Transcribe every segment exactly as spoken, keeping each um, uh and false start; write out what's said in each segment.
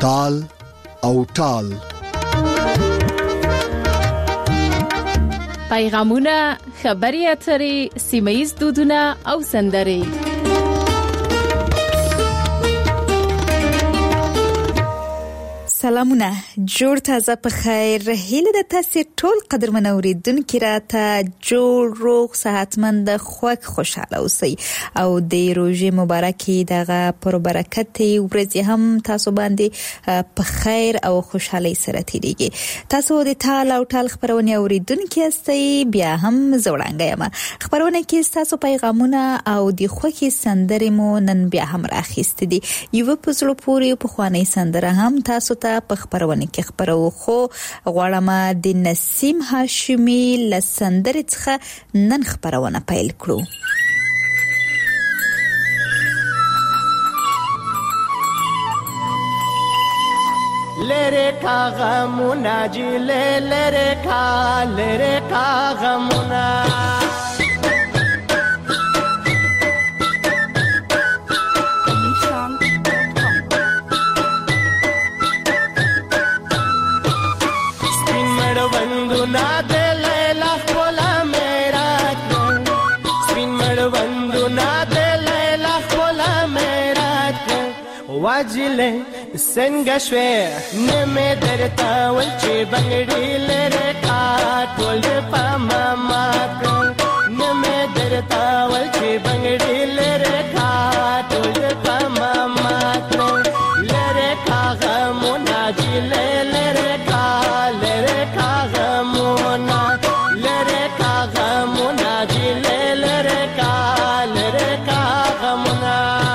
تال او ټال. پیغامونه، خبري اترې، سیمه‌ییز دودونه او سندرې. سلامونه، جوړ تازه په خیر. هیله د تاسو ټول قدرمن اوریدونکو راته جوړ روغ صحتمند خوښ خوشاله اوسئ او د روزې مبارکي دغه پر برکت ورځ هم تاسو باندې په خیر او خوشحالي سره تیریږي. تاسو د تال او ټال خبرونه اوریدونکو استئ، بیا هم زوړانګه یم. خبرونه کې تاسو پیغامونه او د خوښي سندرې مو نن بیا هم راخېست دي. یو په زړه پورې په خواني سندره هم تاسو ته په خبرونه کې خبرو خو غواړم د نسیم هاشمي لسندر څخه نن خبرونه پیل کړو. لره کا غمونا جی لره کا لره کا غمونا واجله څنګه شوې نمه درتا ول چې بنګړي لره کا ټول په ماما نمه درتا ول چې بنګړي لره کا ټول په ماما لره کا غمونا جی لره کا لره کا غمونا لره کا غمونا جی لره کا لره کا غمونا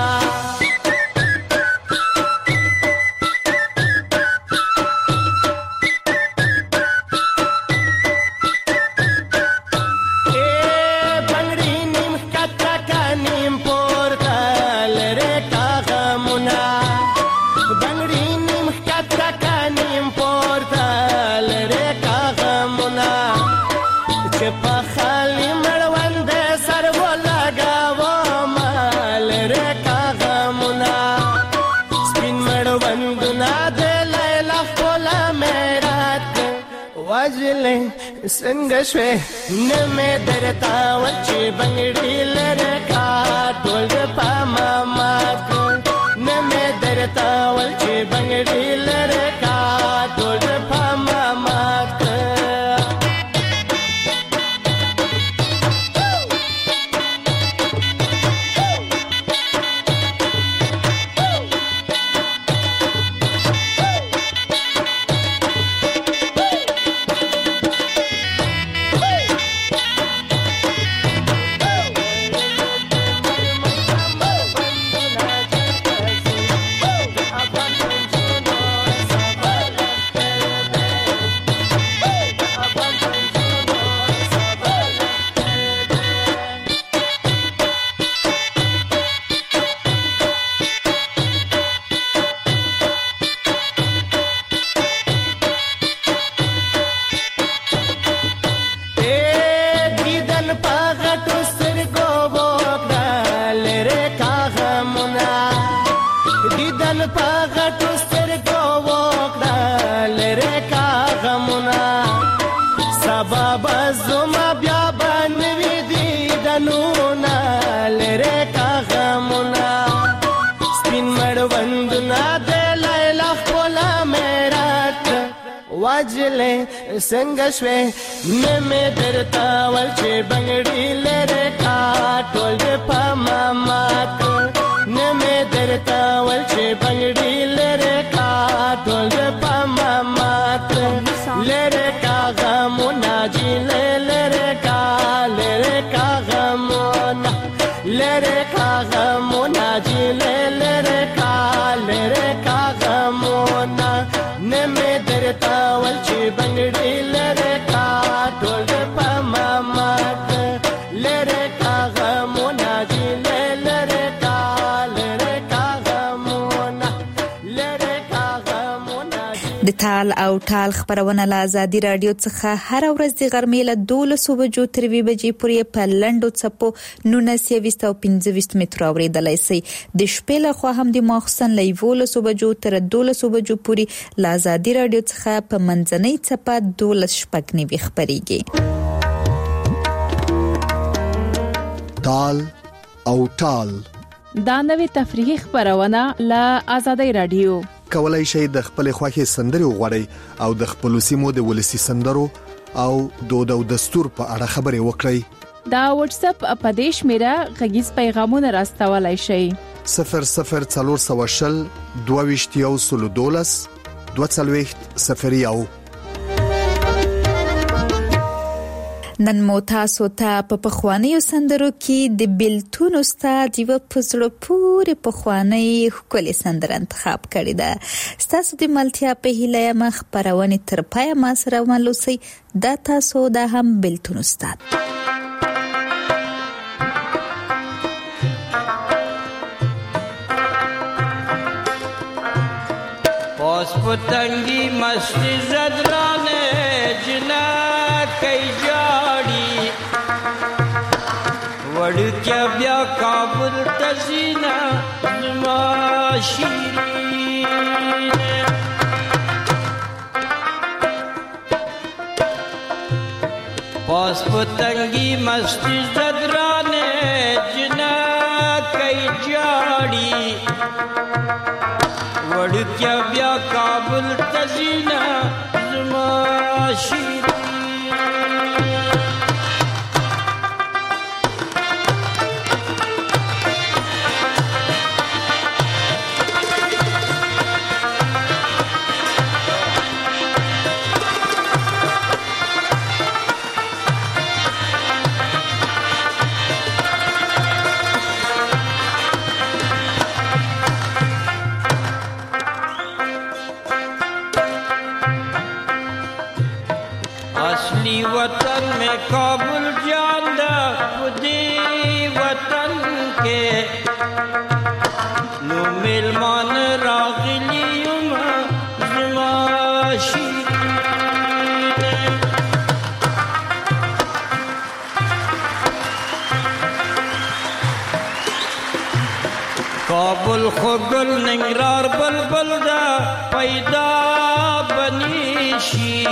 څنګه شوې نمه درتا ول چې بنګړي لره کا ټول په ماما نمه درتا ول چې بنګړي لره کا ټول په ماما څنګه شوې نمه درتا ول چې بنګړي لره کا ټول په ماما نمه درتا ول چې بنګړي لره کا ټول په ماما لره کا غمونا جی لره کا لره کا غمونا لره کا غمونا جی لره کا لره کا غمونا نمه درتا ول چې بنګړي لره کا ټول په ماما لره کا غمونا جی لره کا لره کا غمونا د تال او ټال خبرونه له ازادي رادیو څخه هر ورځ د غرمې له دولسو بجو تر یوې بجې پورې په لنډو څپو نولس یویشت او پنځه ویشت متره اورېدلی شئ. د شپې لخوا هم د ماخوستن له یولسو بجو تر دولسو بجو پورې له ازادي رادیو څخه په منځنۍ څپه دولس شپږ نوي خپرېږي. تال او ټال دا نوې تفریحي خبرونه له ازادي رادیو. کولای شئ د خپل خوښي سندري وغوړئ او د خپل سیمو د ولسی سندرو او دود او دستور په اړه خبري وکړئ. دا واتس اپ اپدیش میرا غږیز پیغامونه راستولای شئ. صفر صفر څلور سوه شل دوه ویشت یو سل دولس دوه څلوېښت صفر یو. نن مو تاسو ته په پخوانیو سندرو کې د بیلتون استاد یو پزړه پورې پخوانی ښکلې سندره انتخاب کړې ده. ستاسو د ملتیا په هیله مخ خبرونه تر پای ما سره ولوسئ. دا تاسو دا هم بیلتون استاد. پاس پتنگی مستی زدرانه جنا کئی جاڑی وڑ کیا بیا کابل تزینا زما شیرین پاس پتنگی مستی زدرانه جنا کئی جاڑی وڑ کیا بیا کابل تزینا زما شیرین असली वतन में काबुल जांदा खुदी वतन के नो मेलमान रागलियुम जुमा शीरीन काबुल खुगल निंगरार बलबल दा पैदा बनीशी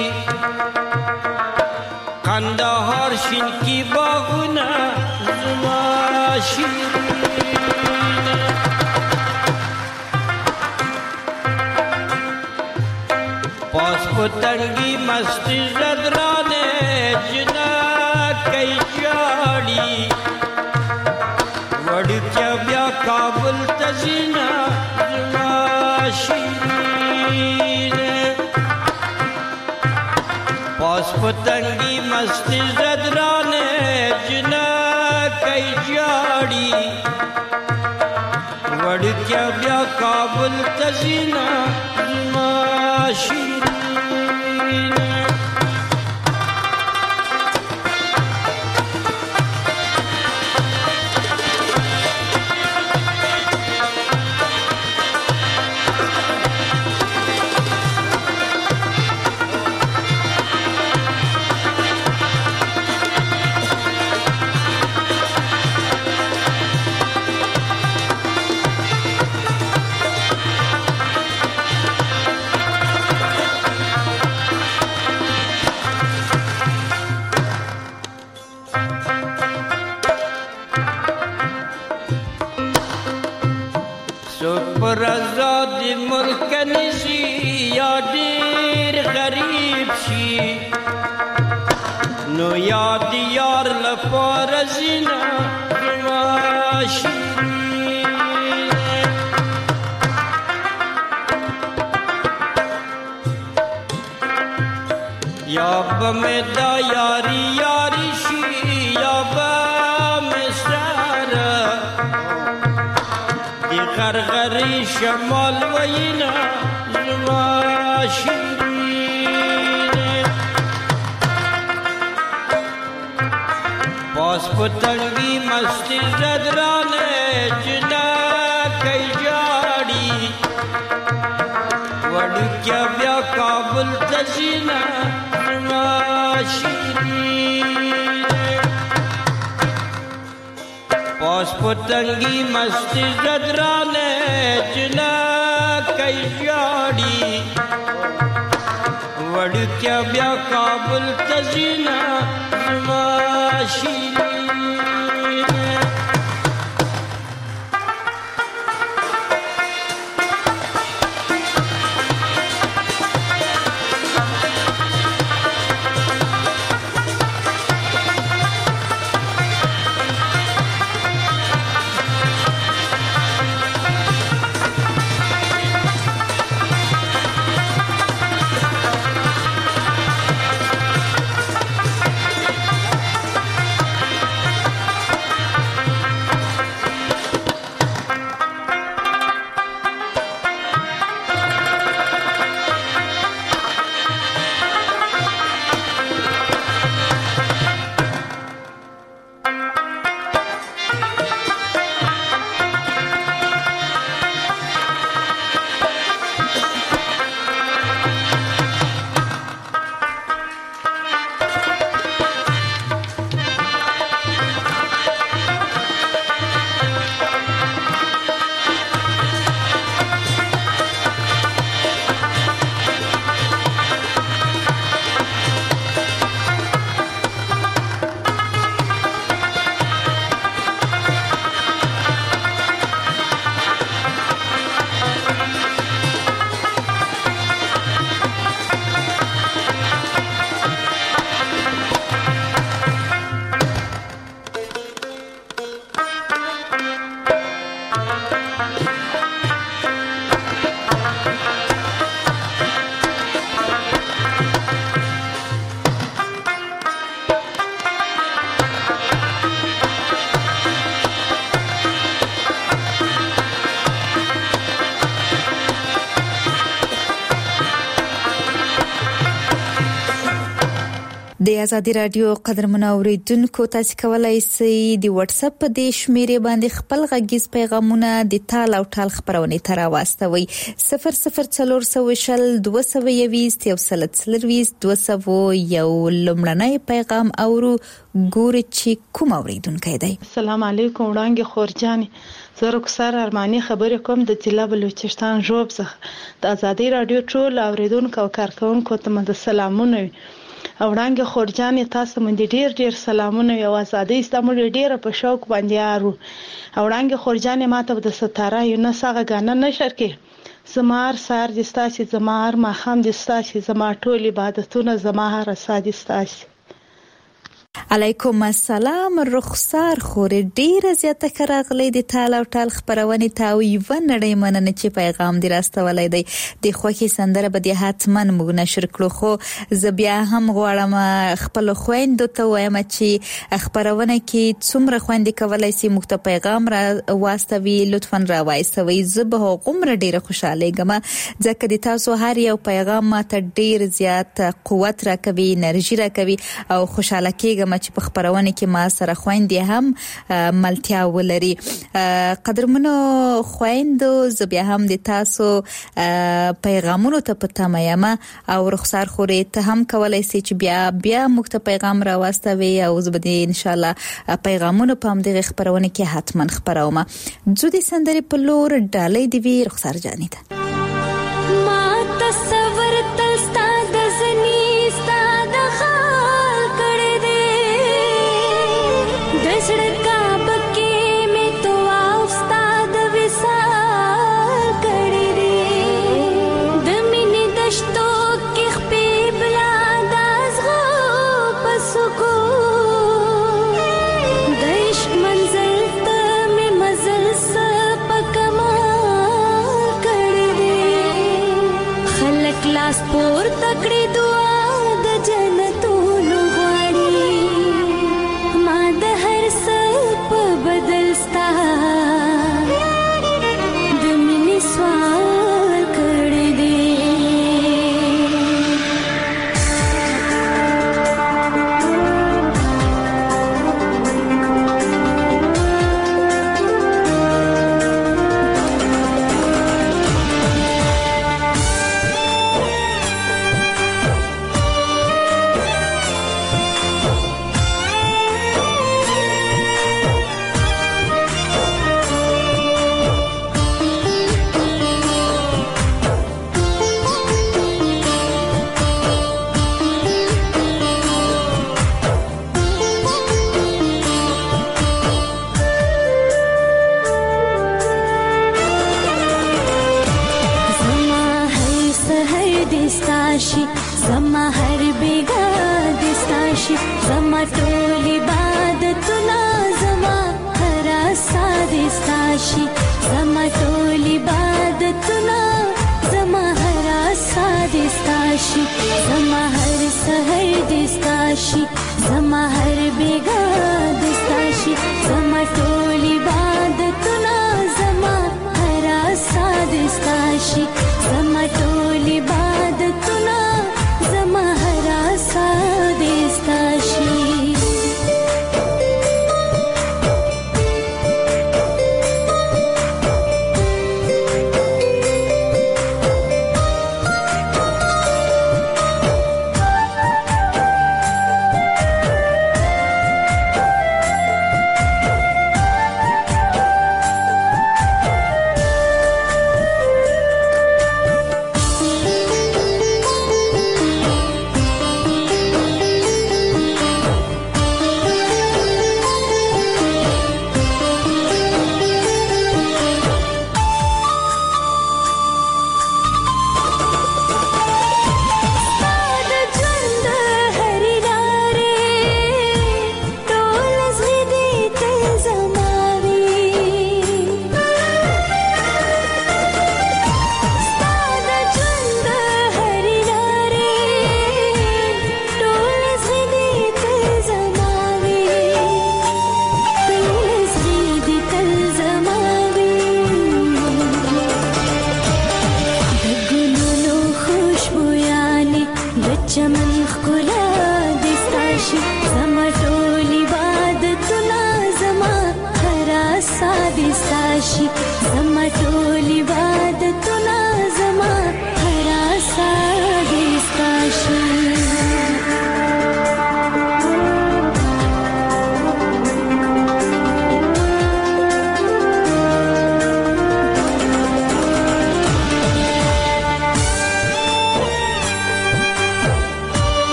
कन्दहार शिन की बागुना जुमा शीरीन पास पतंगी मस्ती ज़दराने जना कई जाड़ी वड़ क्या ब्या काबुल तज़ीना जुमा शीरीन पास पतंगी मस्ती ज़दराने जना कई जाड़ी वड़ क्या ब्या काबुल तज़ीना जुमा शीरीन पर आजादी मुल्क निशी या देर गरीब शी नो याद यार लपार जीना या बमेदा यारी यारी शी या बमेसारा غرغری شمال وینا زما شیرین پاس پتنگی مستی زدرانے جنا کئی جاڑی وڑ کیا بیا کابل تزینا ماشیری پاس پتنگی مستی زدرانے جنا کئی جاڑی وڑ کیا بیا کابل تزینا ماشیری د آزادي رادیو قدرمن اوریدونکو تاسو کولای شئ د واتس اپ په د شمیرې باندې خپل غږیز پیغامونه د تال او ټال خبرونه تر واستوي صفر صفر څلور سوه شل دوه سوه یویست یو سل څلرویست دوه سوه یو لمړنی پیغام اورو ګوري چې کوم اوریدونکو دی. السلام علیکم وړانګې خورجاني زه رخسار ارماني خبرې کوم د ضلع بلوچستان ژوب څخه د آزادي رادیو ټول اوریدونکو او کارکونکو ته مده سلامونه او وړانګې خورجاني تاسو باندې ډیر ډیر سلامونه او آزادي استعمال ډیر په شوق باندې یارو او وړانګې خورجاني ماته د ستاره یو نه ساغه غانه نشر کې زمار سار د ستاسي زمار ما خام د ستاسي زما ټول عبادتونه زما هر سادي ستاسي. علیکم السلام رخسار خور ډیر زیاته کراغلی د تال او ټال خبرونه تاوی و نړۍ مننه چې پیغام دی راستولای دی د خوخي سندره به د حتمن موږ نشر کړو خو ز بیا هم غواړم خپل خويند ته وایم چې خبرونه کې څومره خويند کولای سي موږ ته پیغام را واستوي لطفا را وایستوي زبه غمر ډیر خوشاله ګم ځکه د تاسو هر یو پیغام ماته ډیر زیات قوت راکوي انرژي راکوي او خوشاله کېږم چې په خبرونه کې ما سره خويندې هم ملتیا ولري. قدرمنو خويندو زبیا هم د تاسو پیغامونو ته پته مېم او رخسار خورې ته هم کولای سي چې بیا بیا موږ ته پیغام را واستوي او زبدي ان شاء الله پیغامونو په هم دغه خبرونه کې حتما خبروم. زه د سندري په لور ډالۍ دی وی رخسار جاني ته ما تصور تلستا د زنی ستا د خال کړه دې د سړکا بکې مې تو اوستا د وسال کړه دې د مینې دشتو کې خپې بلا داس غو پسکو د عشق منزل ته مې مزل س پکما کړه دستاشي زما هر بیگا دستاشي زما ټول عبادتونه زما هر ساد دستاشي زما ټول عبادتونه زما هر ساد دستاشي زما هر سحر دستاشي زما هر بیگا دستاشي زما ټول عبادتونه زما هر ساد دستاشي زما ټول عبادتونه زما هر ساد دستاشي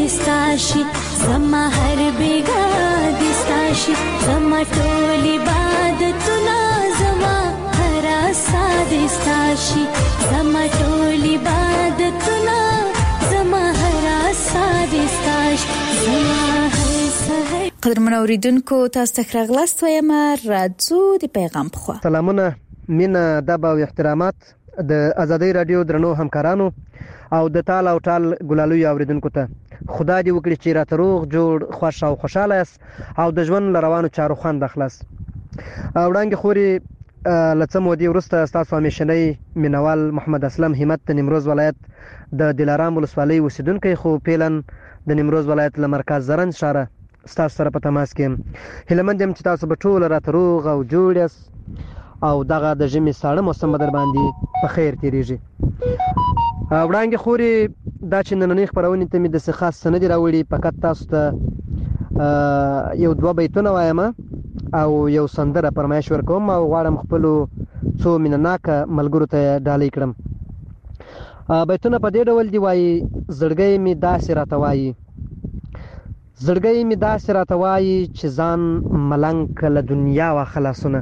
دستاشي زما هر بیگا دستاشي زما ټول عبادتونه زما هر اسا دستاشي زما ټول عبادتونه زما هر اسا دستاشي زما هر سحر. قدرمن اوریدونکو تاسو ته راغلاست وایم راځو د پیغام په خوا. سلامونه مینه ادب او احترامات د ازادي رادیو درنو همکارانو او د تال او تال ګلالوی اوریدونکو ته. خدای دې وکړي چې راته روغ جوړ خوښ او خوشاله یاست او د ژوند روانو چارو خوند اخلاص. وړاندې خوري لڅم ودی ورسته تاسو همیشنی مینوال محمد اسلم همت د نیمروز ولایت د دلارام ولسوالۍ اوسیدونکو خو پیلن د نیمروز ولایت له مرکز زرن شاره تاسو سره په تماس کې. هیلمند يم چې تاسو به ټول راته روغ او جوړ یاست او دغه د ژمي ساړه موسم بدر باندې په خیر تیریږي. وړاندې خوري دا چې نننۍ خبرونه ته مې د څه خاص سند راوړي فقط تاسو ته یو دوه بیتونه وایم او یو سندره پرمایش ورکوم او غواړم خپل څو مینناکه ملګرو ته ډالۍ کړم. بیتونه په دې ډول دی وایي: زړګی می داسې راته وایي زړګی می داسې راته وایي چې ځان ملنګ کله دنیا وا خلاصونه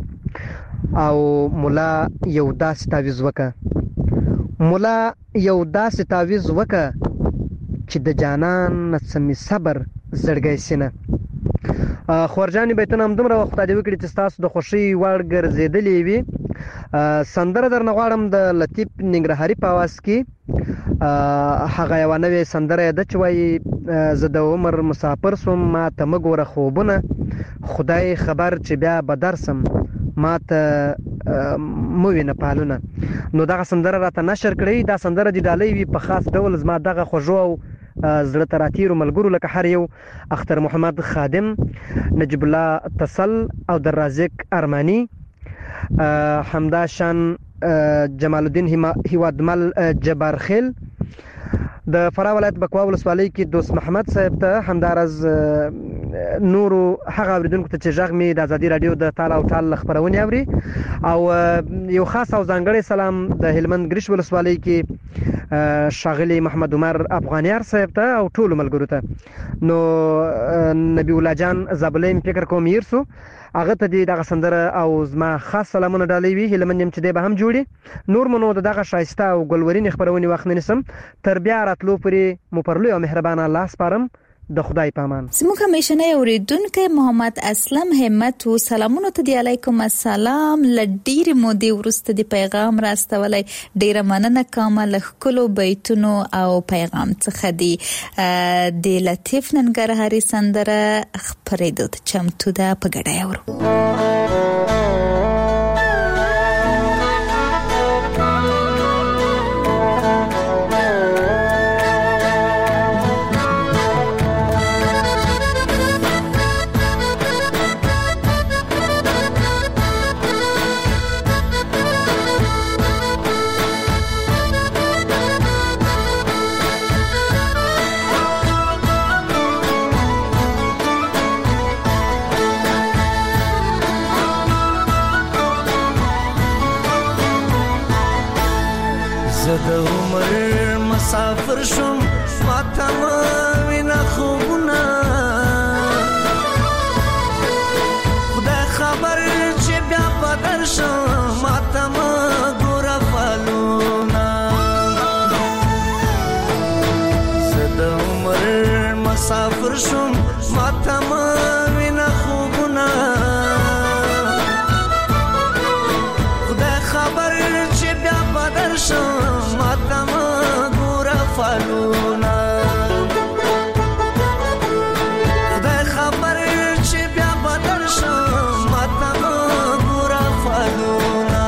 او مولا یو داسې تعویز وکه مولا یو داسې تعویز وکه چې د جانان نڅمې صبر زړګی سینه. خورجانې بیتونه هم دومره وخت دی وکړي چې تاسو د خوشي وړ ګرځېدلې وي. سندره درنه غواړم د لطیف ننګرهاري په आवाज کې. هغه یو نوې سندره ده چې وایي: زه د عمر مسافر سوم ما ته مګوره خوبونه خدای خبر چې بیا به درسم ما ته موینه پالونه. نو دغه سندره راته نشر کړی. دا سندره د ډالۍ وی په خاص ډول زما دغه خوږو او زړه تراتیرو ملګرو لکه هر یو اختر محمد خادم، نجیب الله تسل او در رازق ارمانی، حمدا شان جمال الدین هیوادمل جبارخیل، د فراه ولایت بکوا ولسوالۍ کې دوست محمد صاحب ته، همدارز نورو هغه اوریدونکو ته چې غږ می د ازادي رادیو د تال او تال خبرونه اوري، او یو خاص او ځانګړی سلام د هلمند ګریش ولسوالۍ کې شاغلی محمد عمر افغانیار صاحب ته او ټول ملګرو ته. نو نبی الله جان زابلیم فکر کوم یرسو هغه ته دغه سندره او زما خاص سلامونه ډالۍ وی. هلمند يم چې د به هم جوړي نور مونږ دغه شایسته او ګلورین خبرونه وخت نه نسم تر بیا راتلو پرې مو پرلو او مهربان الله سپارم. د خدای پامان. زموږ همیشنه اوریدونکو محمد اسلم همت و سلامونه ته دی علیکم السلام. لډیر مودې ورسته دی پیغام راستولای، ډیره مننه کوم له خلکو بیتونو او پیغام څخه دی. د لطیف ننګرهاري سندره خبرې د چمتو ده په ګډه اورو. د عمر مسافر شوم ماته وینا خوبونه خدای خبر چې بیا پدر شم ماته ګور فالونه. زه د عمر مسافر شوم ماته وینا خوبونه خدای خبر چې بیا پدر شم فالونا. خدای خبر چې بیا بدل شم ماته ګوره فالونا.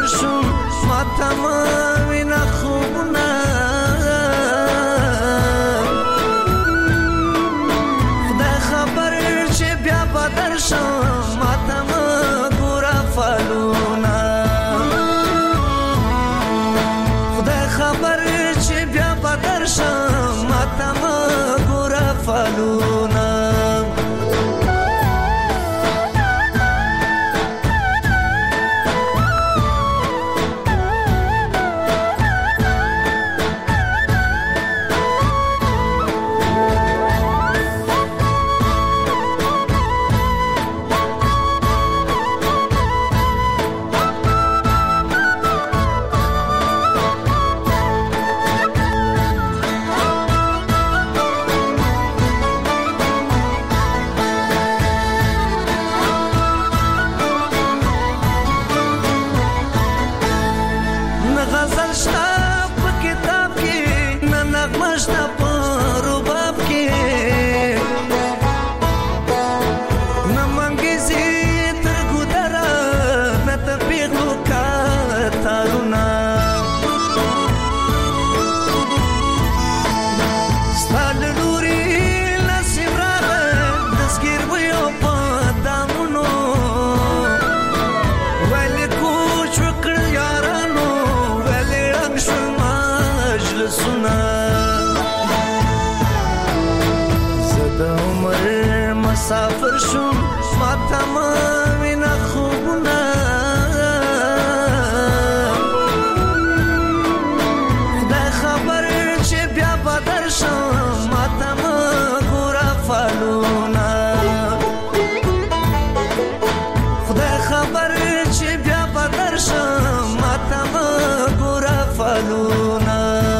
مسافر شوم ماته مه وینه خوبونه خدای خبر چې بیا به درشم ماته مه ګوره فالونه خدای خبر چې بیا به درشم ماته مه ګوره فالونه مسافر شوم ماته مه وینه خوبونه خدای خبر چې بیا به درشم ماته مه ګوره فالونه خدای خبر چې بیا به درشم ماته مه ګوره فالونه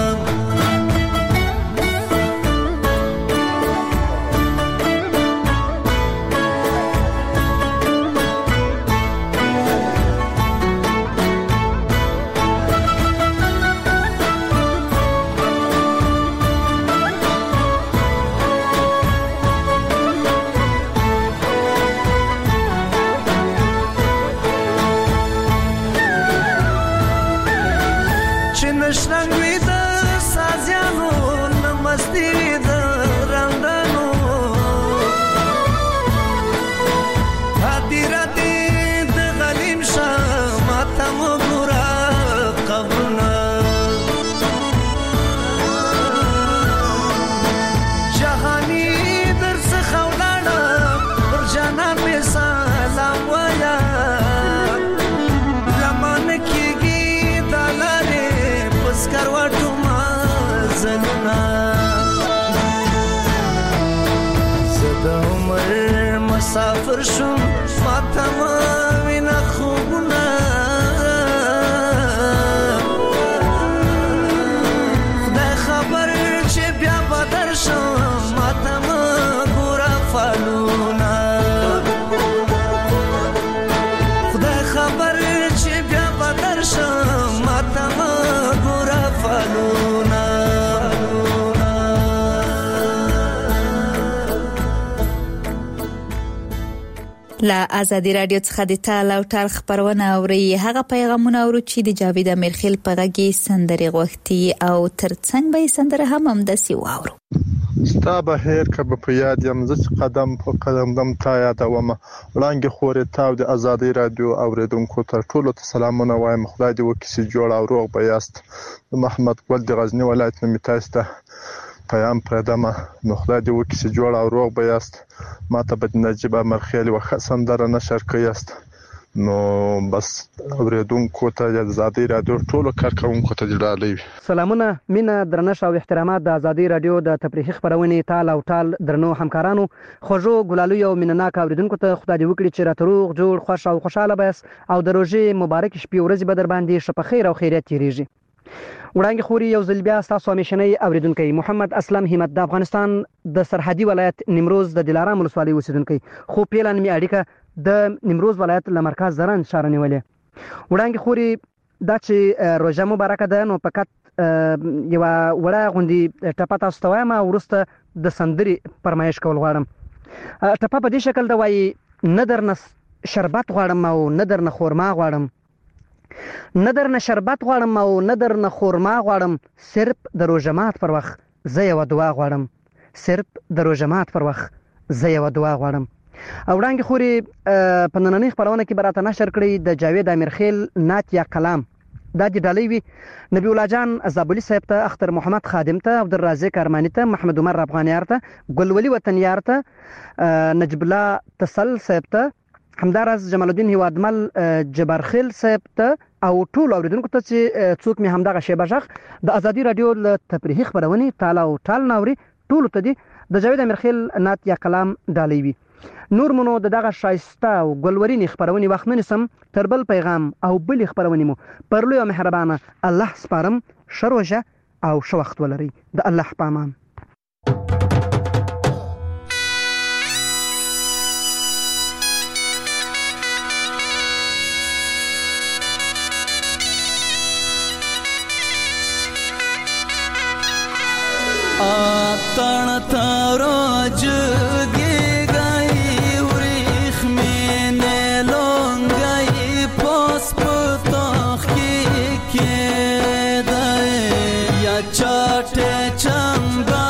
مسافر شوم ماته مه وینه خوبونه خدای خبر چې بیا به درشم ماته مه ګوره فالونه خدای خبر چې بیا به درشم ماته مه ګوره فالونه له ازادي رادیو څخه د تال او ټال خبرونه اوري هغه پیغامونه اورو چې د جاوید امیرخیل په غږی سندري غوښتي او ترڅنګ به سندره هم هم د سی واورو ستا به هیر کبه په یاد یم زه قدم په قدم دم تا یادوم وړاندې خورې تاو د ازادي رادیو اوریدونکو ته ټولو ته سلامونه وایم خدای دې وکړي جوړ او روغ به یاست محمد ګل د غزنی ولایت نه میتاست پیام پردمه نو خدای دې وکړي جوړ او روغ به یاست ماته به نجیب امرخیل وخت سندره نشر کړئ نو بس اوریدونکو ته د ازادي رادیو ټولو کارکونکو ته ډالۍ سلامونه مینه درنښت او احترامات د ازادي رادیو د تفریحي خبرونې تال او ټال درنو همکارانو خوږو ګلالو او مینناک اوریدونکو ته خدای دې وکړي چې راتروغ جوړ خوش او خوشاله بس او د روزي مبارک شپې ورځې به در باندې شپه خیر او خیریت تیریږي وړاندې خوري یو ځل بیا تاسو همیشنی اوریدونکو محمد اسلم همت د افغانستان د سرحدي ولایت نیمروز د دلارام ولسوالۍ اوسیدونکو خو پیلان می اړیکه د نیمروز ولایت له مرکز زرن شهر نیولې وړاندې خوري دا چې روزه مبارکه ده نو فقط یو وړه غوندي ټپه تاسو ته وایم ورسته د سندري فرمایش کول غواړم ټپه په دې شکل دا وایي نه درنه شربت غواړم او نه درنه خورما غواړم نه درنه شربت غواړم او نه درنه خورما غواړم، صرف د روژه مات پر وخت زه یوه دعا غواړم، صرف د روژه مات پر وخت زه یوه دعا غواړم. او وړانګې خورې په نننۍ خپرونه کې به راته نشر کړی د جاوید امیرخیل نعت یا کلام. دا د ډالۍ وي نبی الله جان زابلي صاحب ته، اختر محمد خادم ته، عبدالرازق ارماني ته، محمد عمر افغانیار ته، ګلولي وطنیار ته، نجب الله تسل صاحب ته، همداراز جمال الدین هیوادمل جبارخیل صاحب ته او ټول اوریدونکو ته چې څوک مې همدغه شیبه ژغ د ازادي رادیو له تفریحي خپرونې ټال او ټال ناوري ټولو ته دي د جاوید امیرخیل نعت یا کلام ډالۍ وي. نور مو نو د دغه شایسته او ګلورینې خپرونې وخت نه نیسم، تر بل پیغام او بلې خپرونې مو پر لوی او مهربانه الله سپارم. ښه روژه او ښه وخت ولرئ. د الله په امان. آتن تاراج گی گئی وریخ میں نیلون گئی پاس پتاخ کی کے دائے یا چاٹے چنگا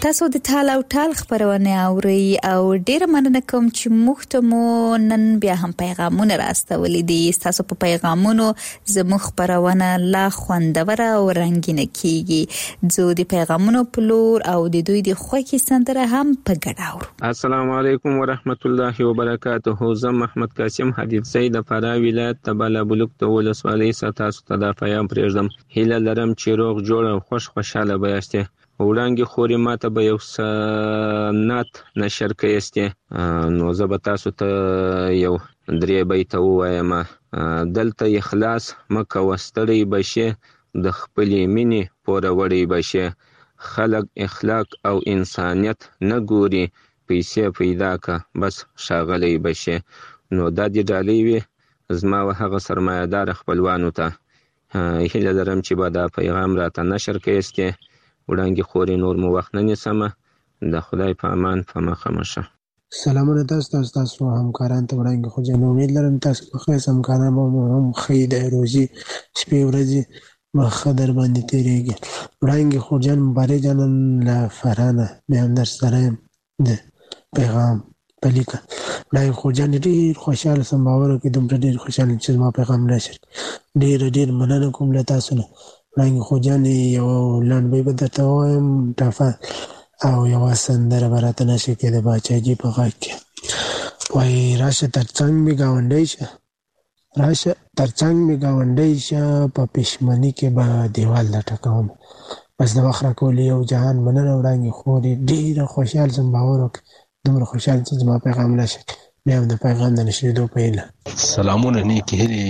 تاسو د ټال او ټال خبرونه اوري او ډیر مننه کوم چې موږ ته مو نن بیا هم پیغامونه راستولې دي. تاسو په پیغامونو زموږ خبرونه لا خوندور او رنگینه کیږي. زه د پیغامونو په لور او د دوی د خوښي سندره هم په ګډه اورو. السلام علیکم ورحمت الله وبرکاته. زه محمد قاسم حدیث سید فرا ولایت تبالا بلوک ته ولسوالۍ تاسو ته د پیغام پرېږدم. هیله لرم چې روغ جوړ او خوش خوشاله بایاست. وړانګې خوري ماته به یو سنت نشر کېسته نو زه به تاسو ته یو درې بیت وایم. دلته اخلاص مکه وستړی بشه د خپلې مینې پوره وړي بشه. خلق اخلاق او انسانیت نه ګوري پیسې پیدا کا بس شاغلی بشه. نو دا دې ډالۍ وي زما او هغه سرمایه‌دار خپلوانو ته. هیله لرم چې به دا پیغام راته نشر کېسته. وړانګې خوري نور مو وخت نه نیسمه. د خدای په امان په مخه مشه. سلامونه تاسو تاسو تاسو همکاران ته وړانګې خو جن امید لرم تاسو په خیر همکاران مو هم خې د روزي شپې ورځې مخه در باندې تیریږي. وړانګې خو جن مبارک جنن لا فرانه مې هم در سره د پیغام پلیکا. وړانګې خو جن ډیر خوشاله سم باور کې دومره ډیر خوشاله چې ما پیغام نشر ډیر ډیر مننه کوم له تاسو نه. وړانګې خو جن یو لاندې به درته وایم ټافه او یو سندره براته نشي کې د باچاجي په غږ کې وای راشه ترڅنګ می گاونډی شه راشه ترڅنګ می گاونډی شه په پښمنۍ کې به دیوال لټکوم. بس د وخت راکول یو جهان مننه. وړانګې خوري ډیره خوشحال سم باور وکړه دومره خوشحال چې ما پیغام نشي بیا هم د پیغام د نشریدو په هیله. سلامونه نیکی هیلې.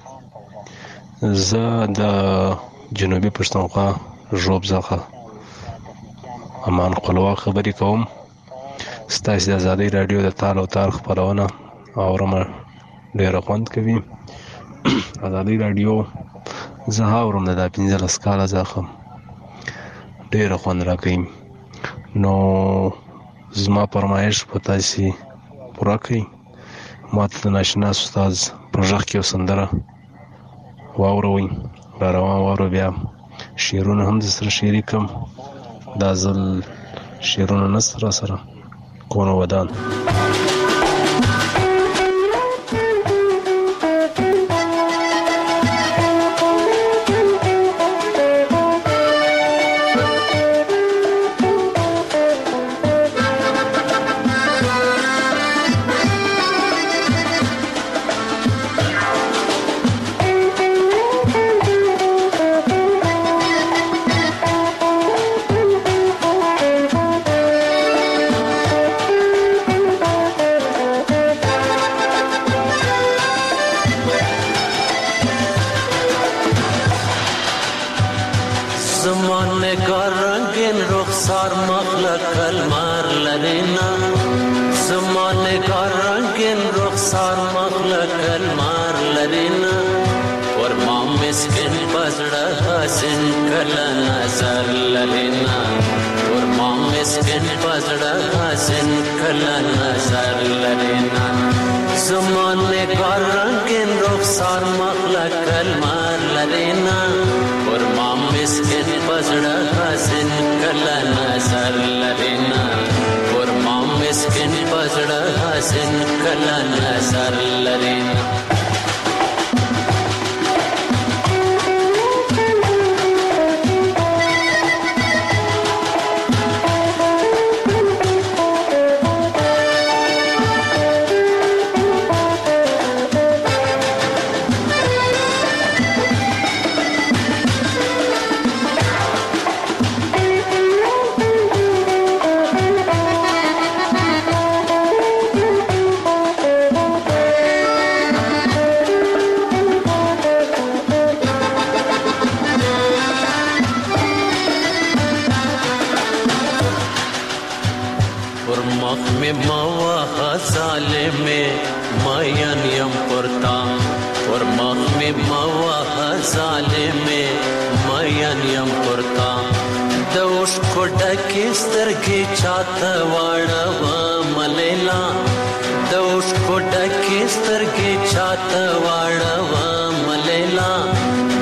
زه د جنوبي پښتونخوا ژوب څخه امان قلوا خبرې کوم. ستاسو د آزادۍ رادیو د تال او تار خبرونه اورم ډېر خوند کوي. آزادۍ رادیو زه اورم د پنځلس کاله څخه ډېر خوند راکوي. نو زما فرمایش په تاسو پوره کړئ. ماته د ناشنا استاد په غږ کې سندره واوروي را روان واورو. بیا شعرونه هم د سره شریکم. دا ځل شعرونه نه سره سره کونه ودان.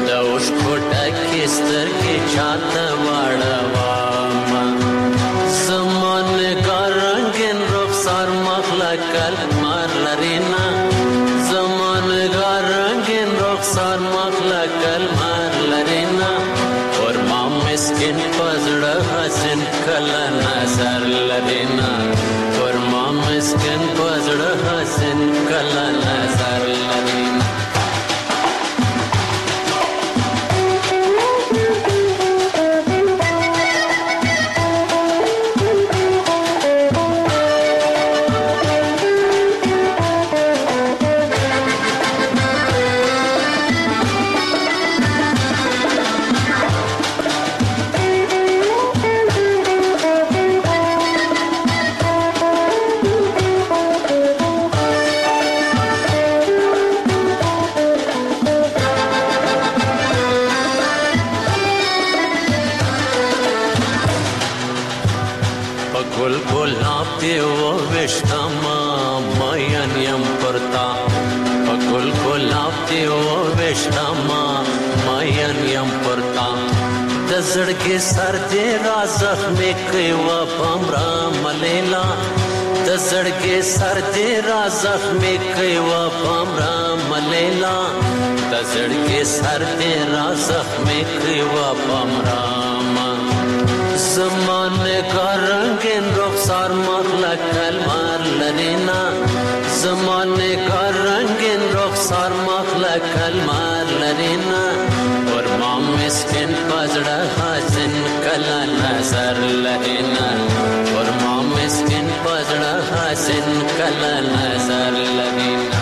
سترګې چاته واړوم کل مار لرینا زمان گار رنگین رخسار مخلا کل مار لرینا اور ما مسکن پزڑ حسن کل نظر لرینا اور ما مسکن پزڑ حسن کل نظر لرینا زړګي سر دې را زخمې کوي و پمرا ملیلا د زړګي سر دې را زخمې کوي و پمرا ملیلا د زړګي سر دې را زخمې کوي و پمرا زمانه کا رنگین رخسار مخلا کلمار لرینا زمانه کا رنگین رخسار مخلا کلمار لرینا اور ما مسکن پزڑا حسن کلا نظر لرینا اور ما مسکن پزڑا حسن کلا نظر لرینا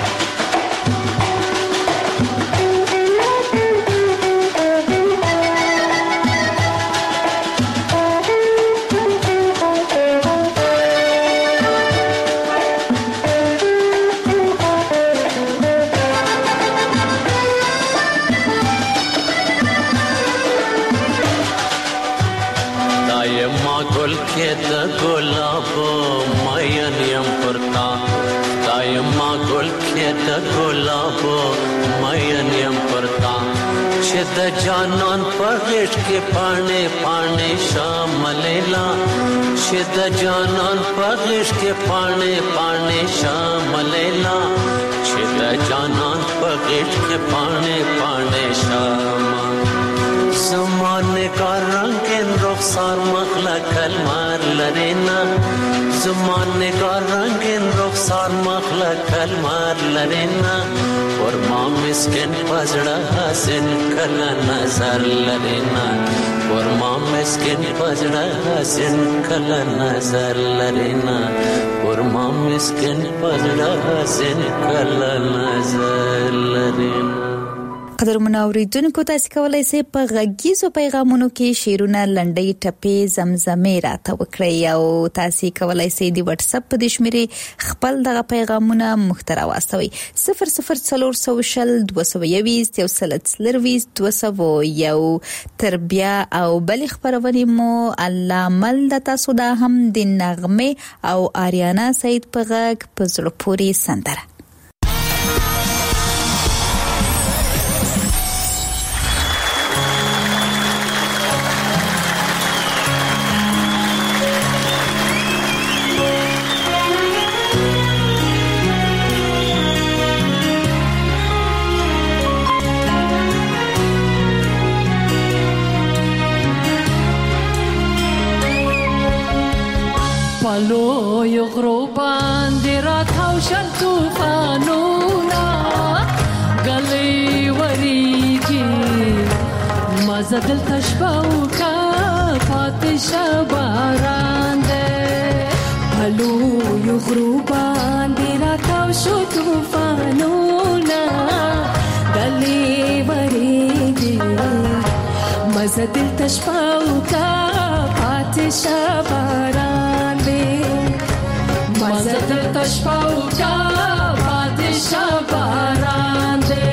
د جانان پغش کې پاڼې پاڼې شاملیلا چې د جانان پغش کې پاڼې پاڼې شاملیلا چې د جانان پغش کې پاڼې پاڼې شام زمانه کا رنگین رخسار مخلا کلمار لرینا زمانه کا رنگین رخسار مخلا کلمار لرینا اور ما مسکن پزڑا حسن کلا نظر لرینا اور ما مسکن پزڑا حسن کلا نظر لرینا اور ما مسکن پزڑا حسن کلا نظر لرینا. قدر منوریدونکو تاسو کولای شئ په غږیزو پیغامونو کې شیرونه لنډۍ ټپې زمزمې راته وکړئ او تاسو کولای شئ د واتس اپ په دشمري خپل دغه پیغامونه مختره واستوي صفر صفر څلور سوشل دوه سوه یویشت یو سل څلرویشت دوه سوه یو تربیه او بل خبرونه مو الله مل د تاسو دا هم د نغمه او آریانا سید په غږ په زړه پورې سندره. پلو یو غرو باندې راتاو شل طوفانونه غلي وريږي مزه دلته شپه وکا پاتې شباران دې پلو یو غرو باندې راتاو شل طوفانونه غلي وريږي مزه دلته شپه وکا پاتې شباران مزد تشپاوکا پادشاه باران دے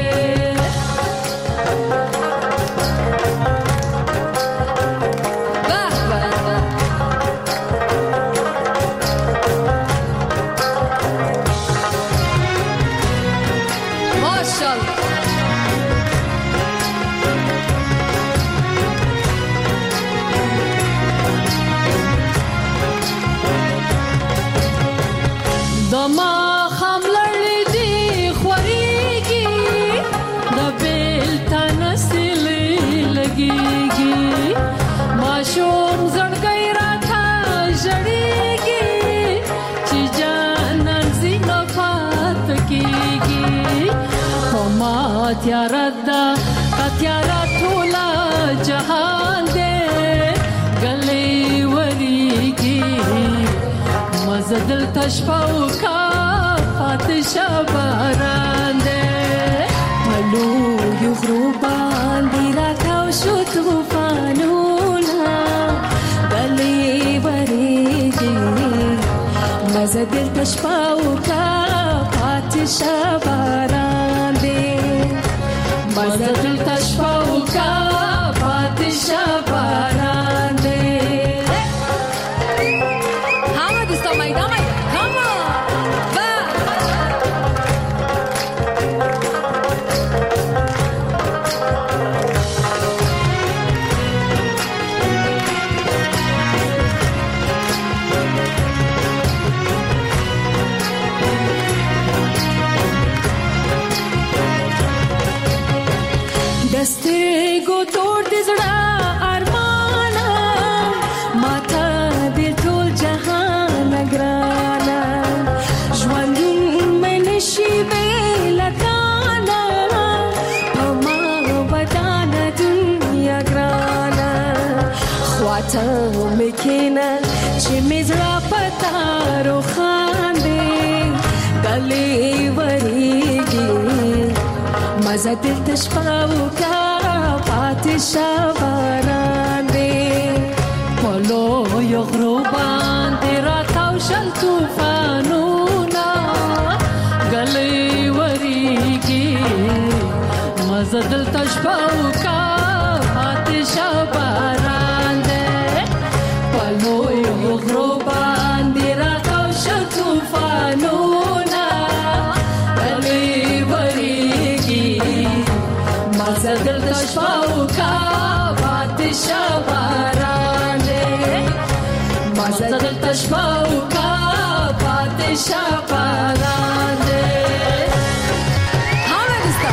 تیاردا تیارا ټولا جهان دې غلې وریږي مزدل تشفاو کا پاتشا باران دې ملو یو غروبان دی راکاو شو طوفانونا غلې وریږي مزدل تشفاو کا پاتشا باران دې مزدل تشفاو کا پاتشا باران دې هاو دستا میدان کما با दस्ते गो तोड़ दे जड़ा अरमाना माथा दिल तोल जहान नगराना जवानी में नशीबे लगाना पमा बदाना दुनिया ग्राना ख्वाता में केना चिमिजरा पता रो खांदे गले वरीगी मजा दिल तशफाओ का पातिशा बारान दे पलो यो غروبان دے راتاو شل طوفانونا گلے وریگی مزا دل تشفاو کا पातिशा बारान दे पलो यो غروبان دے راتاو شل طوفانونا گلے मजदल तशफाओ का पातिशा बारान दे मजदल तशफाओ का पातिशा बारान दे हाँ मैं दिस्ता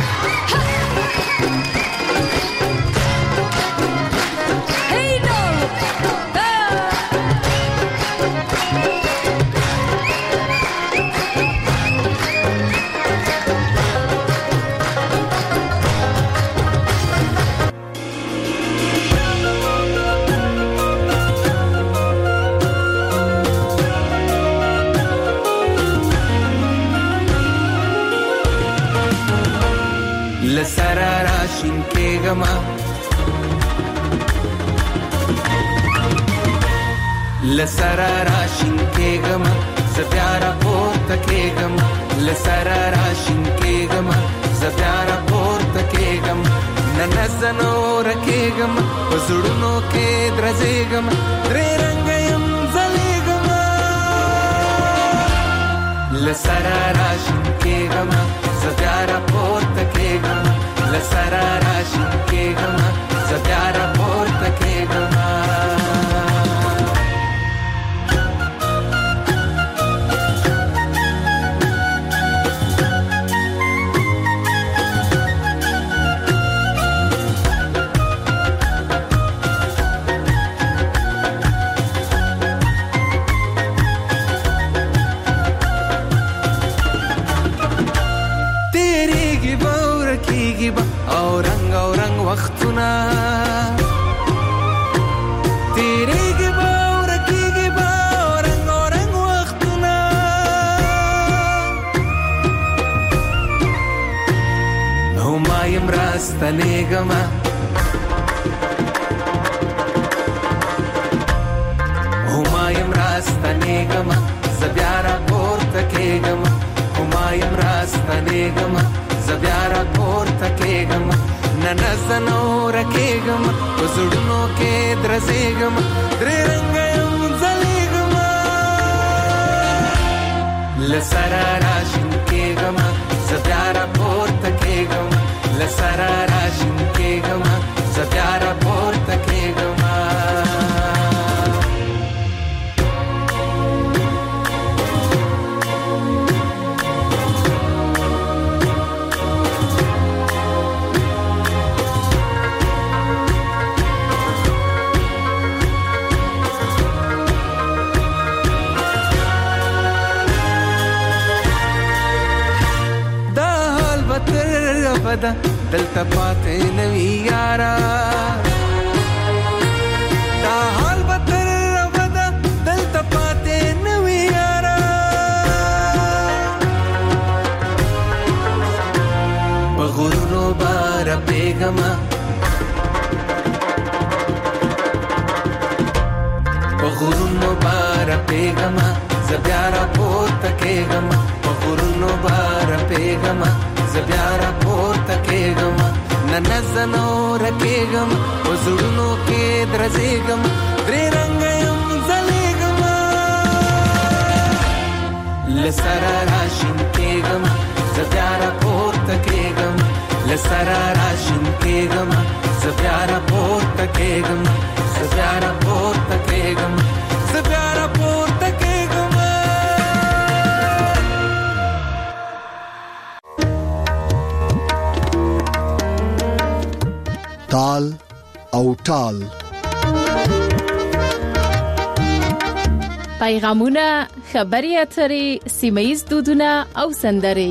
hey no لسرا راشین کېګما لسرا راشین کېګما زبیارا پورته کېګما لسرا راشین کېګما زبیارا پورته کېګما ننزنو رکېګما پزړونو کې درځېګما درې رنگ يم زلېګما لسرا راشین کېګما زبیارا پورته کېګما لسرا راشین کېګما زبیارا پورته کېګما او رنگ او رنگ وختونه تیریږي به او رکیږي به او رنگ او رنگ وختونه او ما یم راستنېږمه او ما یم راستنېږمه زه بیا راپورته کېږمه او ما یم راستنېږمه زبیارا پورته کېږم ننزنو رکېږم په زړونو کې درځېږم درې رنګه یم ځلېږم لسرا راشین کېږم زبیارا پورته کېږم لسرا راشین کېږم زبیارا پورته کېږم دلته پاتې نوي یارا دا حال به تر ابده دلته پاتې نوي یارا په غرونو بار پیغما په غرونو بار پیغما زبیارا پورته کېږم په غرونو بار پیغما زبیارا پورته کېږم نن زنو رکېږم په زړونو کې درځېږم درې رنګه یم ځلېږم له سره راشین کېږم زبیارا پورته کېږم له سره راشین کېږم زبیارا پورته کېږم زبیارا پورته کېږم زبیارا پورته کېږم تال او ټال پیغامونه خبري اترې سیمه‌ییز دودونه او سندرې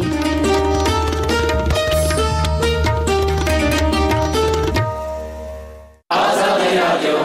آزادي رادیو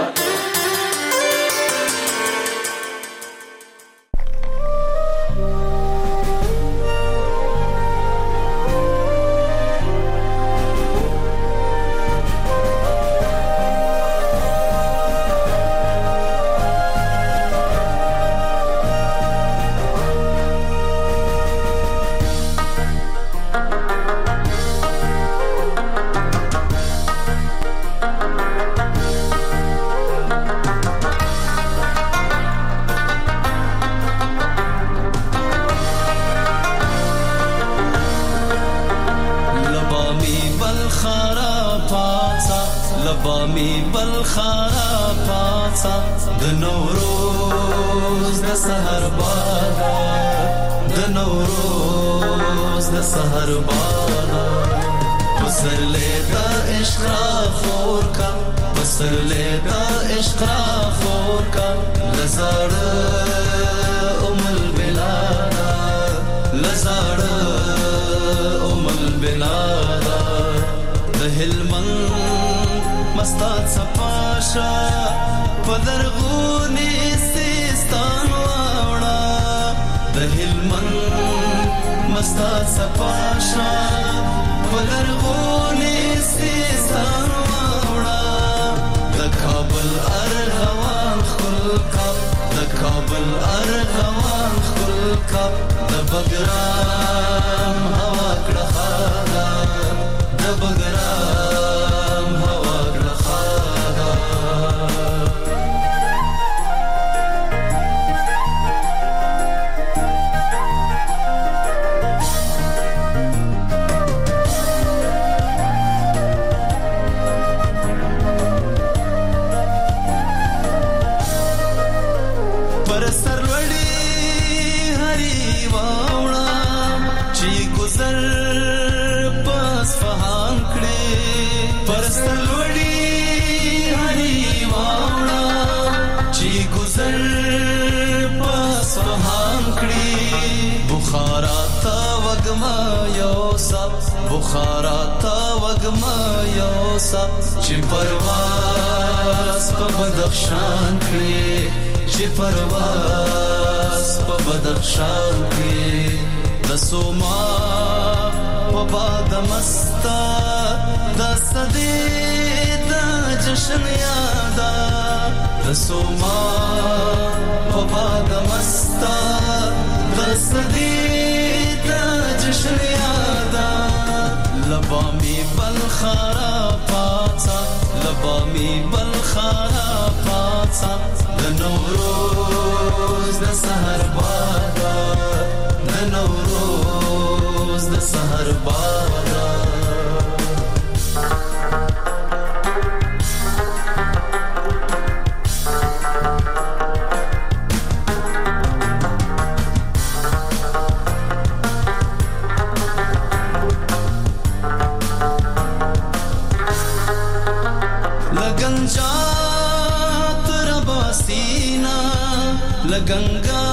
لګنګا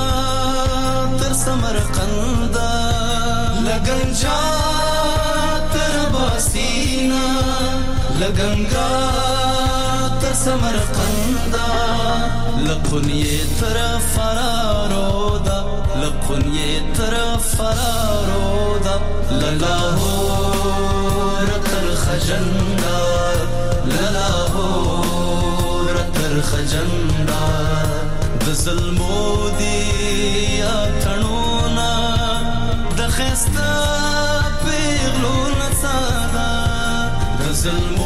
تر سمرقند لګنجا تر سینا لګنګا تر سمرقندا لقنیه تر فرارودا لقنیه تر فرارودا للاهور تر خجندا للاهور تر خجندا د ظلمو دی اتنونا د خستا پیغلو نصادا د ظلم